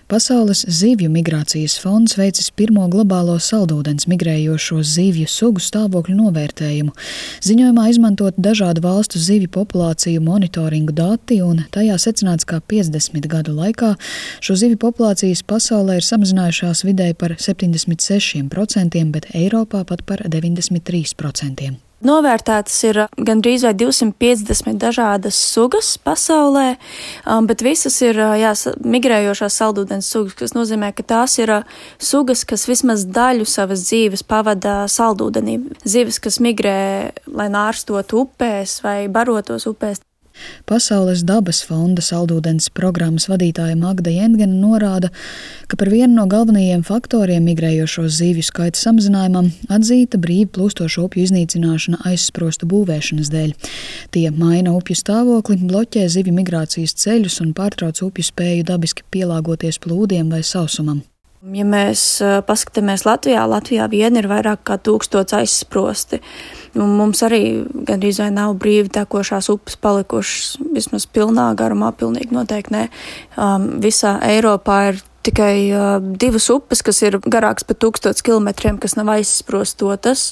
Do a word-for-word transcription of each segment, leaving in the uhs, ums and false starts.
Pasaules zivju migrācijas fonds veicis pirmo globālo saldūdens migrējošo zivju sugu stāvokļu novērtējumu. Ziņojumā izmantot dažādu valstu zivju populāciju monitoringu dati, un tajā secināts, ka piecdesmit gadu laikā šo zivju populācijas pasaulē ir samazinājušās vidēji par septiņdesmit sešiem procentiem, bet Eiropā pat par deviņdesmit trīs procentiem. Novērtētas ir gandrīz vai divsimt piecdesmit dažādas sugas pasaulē, bet visas ir jā, migrējošās saldūdens sugas, kas nozīmē, ka tās ir sugas, kas vismaz daļu savas dzīves pavada saldūdenī. Zivis, kas migrē, lai nārstotu upēs vai barotos upēs. Pasaules dabas fonda saldūdens programmas vadītāja Magda Jentgena norāda, ka par vienu no galvenajiem faktoriem migrējošo zivju skaita samazinājumam atzīta brīvi plūstošo upju iznīcināšana aizsprostu būvēšanas dēļ. Tie maina upju stāvokli, bloķē zivju migrācijas ceļus un pārtrauc upju spēju dabiski pielāgoties plūdiem vai sausumam. Ja mēs paskatāmies Latvijā, Latvijā vien ir vairāk kā tūkstots aizsprosti. Mums arī gandrīz vai nav brīvi tekošās upes palikušas, vismaz pilnā garumā, pilnīgi noteikti ne. Um, visā Eiropā ir tikai uh, divas upes, kas ir garāks par tūkstots kilometriem, kas nav aizsprostotas.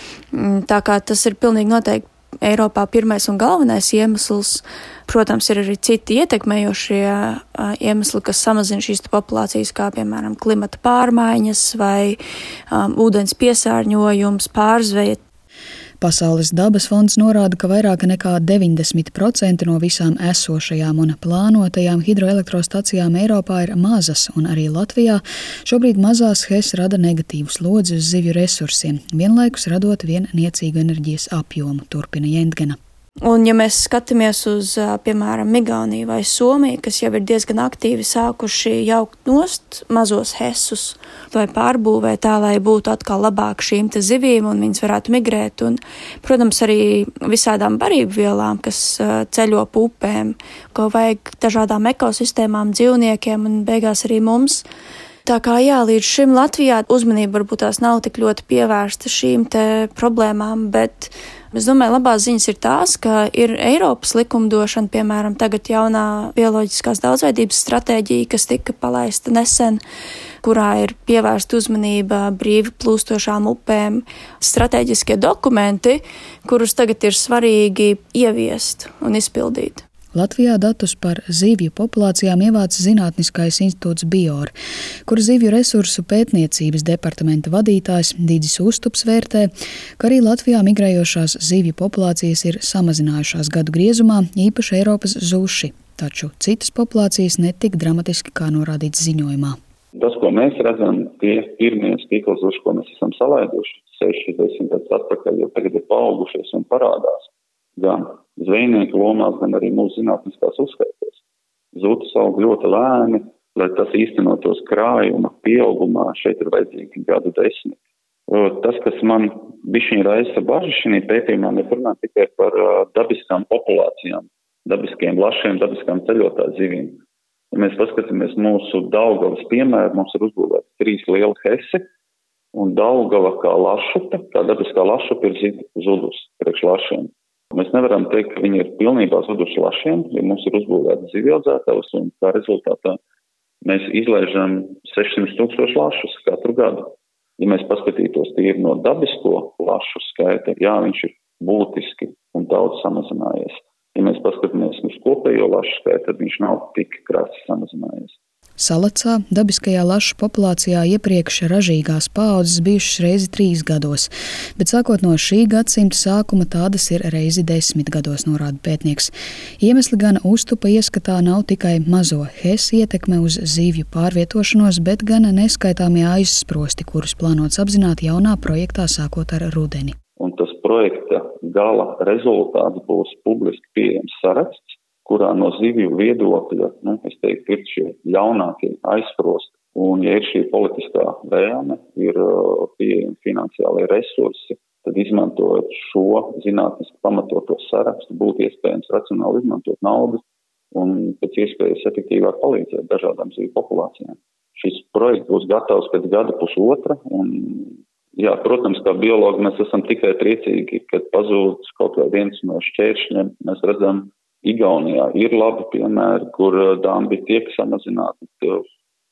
Tā kā tas ir pilnīgi noteikti Eiropā pirmais un galvenais iemesls. Protams, ir arī citi ietekmējošie iemesli, kas samazina šīs populācijas, kā piemēram klimata pārmaiņas vai um, ūdens piesārņojums, pārzveja. Pasaules dabas fonds norāda, ka vairāk nekā deviņdesmit procenti no visām esošajām un plānotajām hidroelektrostacijām Eiropā ir mazas, un arī Latvijā šobrīd mazās HES rada negatīvu slodzi uz zivju resursiem, vienlaikus radot vien niecīgu enerģijas apjomu, turpina Jentgena. Un ja mēs skatāmies uz, piemēram, Igauniju vai Somiju, kas jau ir diezgan aktīvi sākuši jaukt nost mazos hesus vai pārbūvēt tā, lai būtu atkal labāk šīm te zivīm un viņas varētu migrēt. Un, protams, arī visādām barību vielām, kas ceļo pa upēm, ko vajag dažādām ekosistēmām, dzīvniekiem un beigās arī mums. Tā kā jā, līdz šim Latvijā uzmanība varbūt tās nav tik ļoti pievērsta šīm te problēmām, bet es domāju, labās ziņas ir tās, ka ir Eiropas likumdošana, piemēram, tagad jaunā bioloģiskās daudzveidības stratēģija, kas tika palaista nesen, kurā ir pievērsta uzmanība brīvi plūstošām upēm, stratēģiskie dokumenti, kurus tagad ir svarīgi ieviest un izpildīt. Latvijā datus par zivju populācijām ievāca Zinātniskais institūts Bior, kur zivju resursu pētniecības departamenta vadītājs Dīdzis Uztups vērtē, ka arī Latvijā migrējošās zivju populācijas ir samazinājušās gadu griezumā, īpaši Eiropas zuši, taču citas populācijas netik dramatiski, kā norādīts ziņojumā. Tas, ko mēs redzam, tie pirmie stīkla zuši, ko mēs esam salaiduši, seši desmit gadus atpakaļ, jau tagad ir paaugušies un parādās gan zvejnieku lomās, gan arī mūsu zinātniskās uzskaitēs. Zūtas aug ļoti lēni, lai tas īstenotos krājuma pieaugumā, šeit ir vajadzīgi gadu desmit. Tas, kas man bišķiņ raisa bažas šī pētījumā, mēs runājam tikai par dabiskām populācijām, dabiskiem lašiem, dabiskām ceļotāju zivīm. Ja mēs paskatāmies mūsu Daugavas piemēru, mums ir uzbūvēti trīs lieli hesi, un Daugava kā lašupe, kā dabiskā lašupe ir zudus priekš lašiem. Mēs nevaram teikt, ka viņi ir pilnībā zuduši lašiem, jo mums ir uzbūvēti zivjaudzētavas, un kā rezultātā mēs izlaižam sešsimt tūkstoši lašus katru gadu. Ja mēs paskatītos tīri no dabisko lašu skaita, jā, viņš ir būtiski un daudz samazinājies. Ja mēs paskatāmies uz kopējo lašu skaitu, tad viņš nav tik krasi samazinājies. Salacā dabiskajā lašu populācijā iepriekš ražīgās paaudzes bijušas reizi trīs gados, bet sākot no šī gadsimta sākuma tādas ir reizi desmit gados, norāda pētnieks. Iemesli gan Uztupa ieskatā nav tikai mazo HES ietekme uz zivju pārvietošanos, bet gan neskaitāmie aizsprosti, kurus plānots apzināt jaunā projektā sākot ar rudeni. Un tas projekta gala rezultāts būs publiski pieejams saraksts, kurā no zivju viedokļa, nu, es teiktu, ir šie ļaunākie aizsprosti. Un, ja ir šī politiskā vēlme, ir pieejami finansiālie resursi, tad izmantojot šo zinātniski pamatoto sarakstu, būtu iespējams racionāli izmantot naudu un pēc iespējas efektīvāk palīdzēt dažādām zivju populācijām. Šis projekts būs gatavs pēc gada pusotra, un, jā, protams, kā biologi mēs esam tikai priecīgi, kad pazūd kaut vai viens no šķēršļiem, mēs redzam, Igaunijā ir labi piemēri, kur dambi tiek samazināti,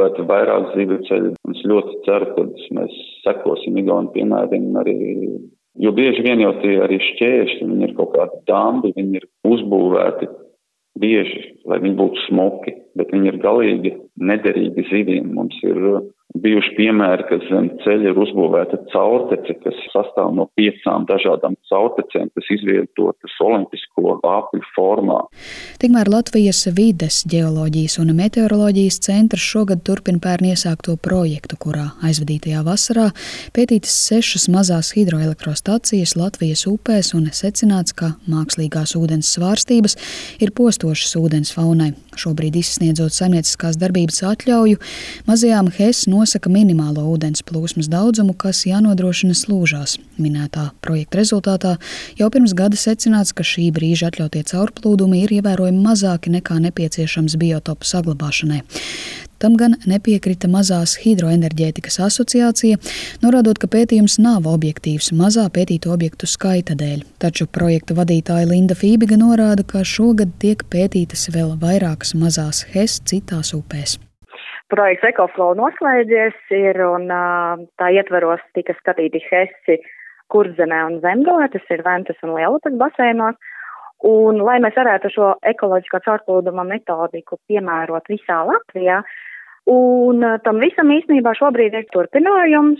uzbūvēti vairāk zivju ceļu. Es ļoti ceru, ka mēs sekosim Igaunijas piemēram arī, jo bieži vien jau tie arī šķēršļi, viņi ir kaut kādi dambi, viņi ir uzbūvēti bieži, lai viņi būtu smuki, bet viņi ir galīgi nederīgi zivīm. Mums ir bijuši piemēri, ka zem ceļa ir uzbūvēta caurtece, kas sastāv no piecām dažādām caurtecēm, kas izvietotas olimpisko apļu formā. Tikmēr Latvijas vides, ģeoloģijas un meteoroloģijas centrs šogad turpina pērn iesākto projektu, kurā aizvadītajā vasarā pētītas sešas mazās hidroelektrostacijas Latvijas upēs un secināts, ka mākslīgās ūdens svārstības ir postošas ūdens faunai. Šobrīd izsniedzot saimnieciskās darbības atļauju, mazajām H E S nosaka minimālo ūdens plūsmas daudzumu, kas jānodrošina slūžās. Minētā projekta rezultātā jau pirms gada secināts, ka šī brīža atļautie caurplūdumi ir ievērojami mazāki nekā nepieciešams biotopu saglabāšanai. Tam gan nepiekrita Mazās hidroenerģētikas asociācija, norādot, ka pētījums nav objektīvs mazā pētīto objektu skaita dēļ. Taču projekta vadītāja Linda Fībiga norāda, ka šogad tiek pētītas vēl vairākas mazās H E S citās upēs. Projekts EcoFlow noslēdzies ir un tā ietveros tika skatīti H E S Kurzemē un Zemgalē, tas ir Ventas un Lielupes baseinos. Un, lai mēs varētu šo ekoloģiskā caurplūduma metodiku piemērot visā Latvijā, un tam visam īstenībā šobrīd ir turpinājums.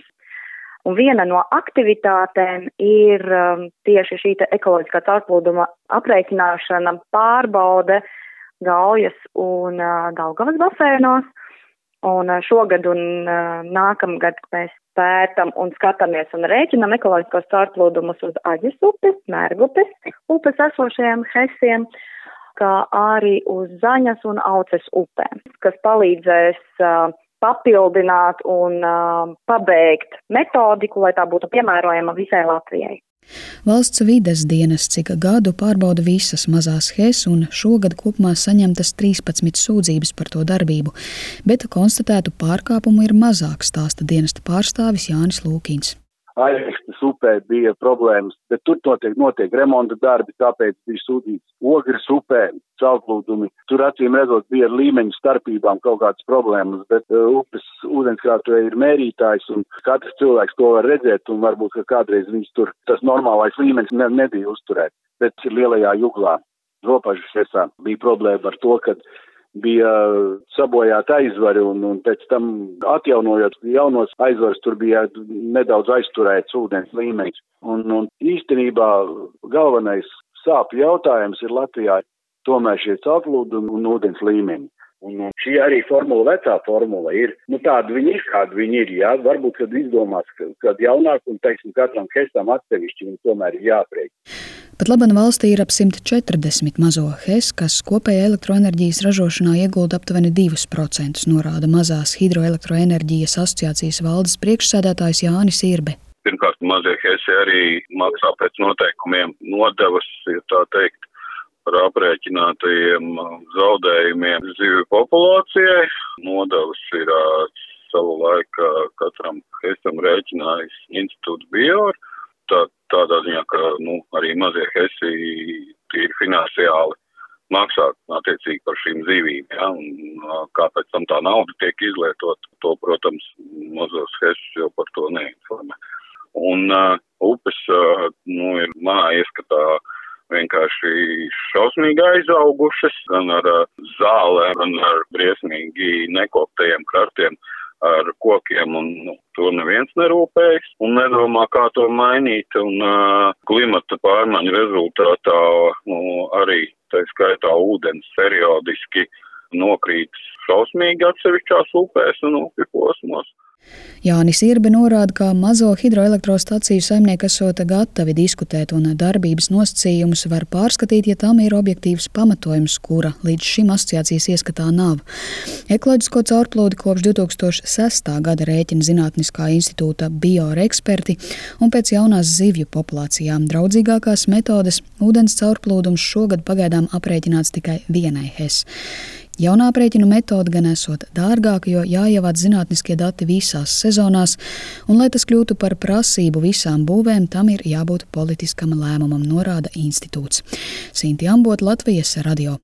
Un viena no aktivitātēm ir um, tieši šī ekoloģiskā caurplūduma aprēķināšana, pārbaude Gaujas un uh, Daugavas baseinos. Un uh, šogad un uh, nākamgad mēs pētam un skatāmies un rēķinam ekoloģiskos caurplūdumus uz Aģes upes, Mērgupes upes esošajiem H E S-iem, kā arī uz Zaņas un Auces upēm, kas palīdzēs uh, papildināt un uh, pabeigt metodiku, lai tā būtu piemērojama visai Latvijai. Valsts vides dienests ik gadu pārbauda visas mazās H E S un šogad kopumā saņemtas trīspadsmit sūdzības par to darbību, bet konstatētu pārkāpumu ir mazāk, stāsta dienesta pārstāvis Jānis Lūkins. Aizstas upē bija problēmas, bet tur notiek, notiek remonta darbi, tāpēc bija sūdzīts. Ogres upē, caurplūdumi, tur acīm redzot bija ar līmeņu starpībām kaut kādas problēmas, bet uh, upes ūdenskrātuvē ir mērītājs un katrs cilvēks to var redzēt un varbūt, ka kādreiz viņš tur tas normālais līmenis ne, nebija uzturēt. Bet lielajā juglā, Ropažas esā, bija problēma ar to, ka bija sabojāta aizvari un, un pēc tam atjaunojot jaunos aizvaras, tur bija nedaudz aizturēts ūdens līmenis. Un, un īstenībā galvenais sāpju jautājums ir Latvijā tomēr šie caurplūdumi un ūdens līmeņi. Un šī arī formula, vecā formula ir, nu tāda viņi ir, kāda viņi ir, jā, varbūt, kad izdomās, kad jaunāk un, teiksim, katram H E S-tam atsevišķi viņi tomēr ir jāprēķina. Pat laban valstī ir ap simt četrdesmit mazo H E S, kas kopējā elektroenerģijas ražošanā iegulda aptuveni divus procentus, norāda Mazās hidroelektroenerģijas asociācijas valdes priekšsēdētājs Jānis Irbe. Pirmkārt, mazie H E S arī maksā pēc noteikumiem nodevas, ja tā teikt, par aprēķinātajiem zaudējumiem zivju populācijai. Nodevas ir savu laiku katram H E S-am rēķinājis institūts Bior. Tā, tādā ziņā, ka nu, arī mazie H E S-i tīri finansiāli maksā attiecīgi par šīm zivīm. Ja? Un kāpēc tam tā nauda tiek izlietot, to, protams, mazos H E S jau par to neinformē. Un uh, upes uh, nu, ir manā ieskatā vienkārši šausmīgi aizaugušas, gan ar zālēm, gan ar briesmīgi nekoptajiem krastiem, ar kokiem, un nu, to neviens nerūpējas un nedomā, kā to mainīt. Un uh, klimata pārmaiņu rezultātā nu, arī, tā skaitā, ūdens periodiski nokrīt šausmīgi atsevišķās upēs un upju posmos. Jānis Irbe norāda, ka mazo hidroelektrostaciju saimnieki esot gatavi diskutēt un darbības nosacījumus var pārskatīt, ja tam ir objektīvs pamatojums, kura līdz šim asociācijas ieskatā nav. Ekoloģisko caurplūdi kopš divi tūkstoši sestā gada rēķina Zinātniskā institūta Bior eksperti, un pēc jaunās zivju populācijām draudzīgākās metodes ūdens caurplūdums šogad pagaidām aprēķināts tikai vienai H E S. Jaunā aprēķinu metode gan esot dārgāka, jo jāievāc zinātniskie dati visās sezonās, un, lai tas kļūtu par prasību visām būvēm, tam ir jābūt politiskam lēmumam, norāda institūts. Sinti Ambota, Latvijas radio.